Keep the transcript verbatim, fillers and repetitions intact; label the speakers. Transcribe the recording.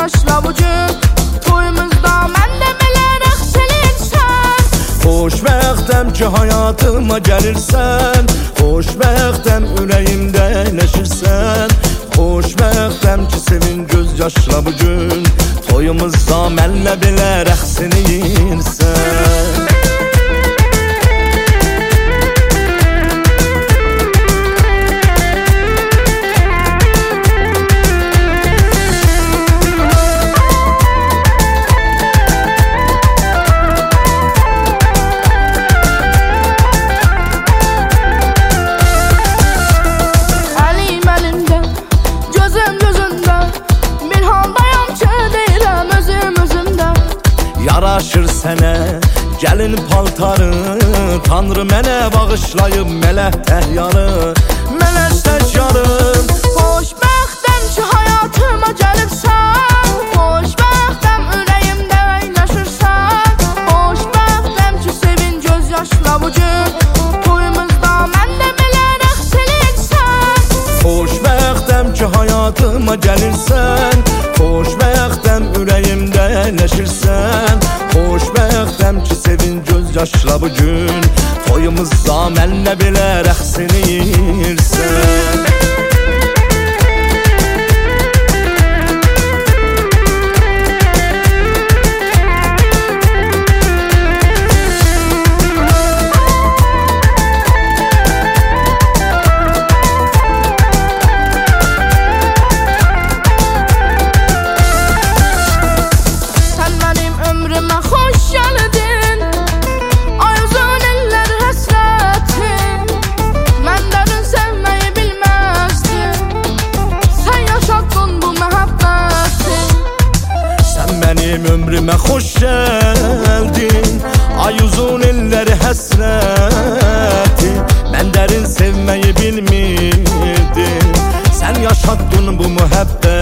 Speaker 1: yaşla bu gün. Toyumuzda mən də belə rəqs eləyirsən.
Speaker 2: Xoşbəxtəm ki hayatıma gəlirsən, xoşbəxtəm ürəyimdə əyləşirsən, xoşbəxtəm ki sevin göz yaşla bu gün. Toyumuzda mənlə belə rəqs eləyirsən. Yaraşır sənə gəlin paltarı, Tanrı mənə bağışlayıb mələk təhyarı, mələk təkyarım.
Speaker 1: Xoşbəxtəm ki hayatıma gəlibsən, xoşbəxtəm ürəyimdə əyləşirsən, xoşbəxtəm ki sevin göz yaşla bu gün. Toyumuzda mən də belə rəqs eləyirsən.
Speaker 2: Xoşbəxtəm ki hayatıma gəlirsən, xoşbəxtəm ürəyimdə əyləşirsən, xoşbəxtəm ki sevin göz yaşla bu gün. Toyumuzda mənlə belə rəqs eləyirsən. Mənim ömrümə xoş gəldin, ay uzun illəri həsrəti, mən dərin sevməyi bilmirdim, sən yaşatdın bu mühəbbət.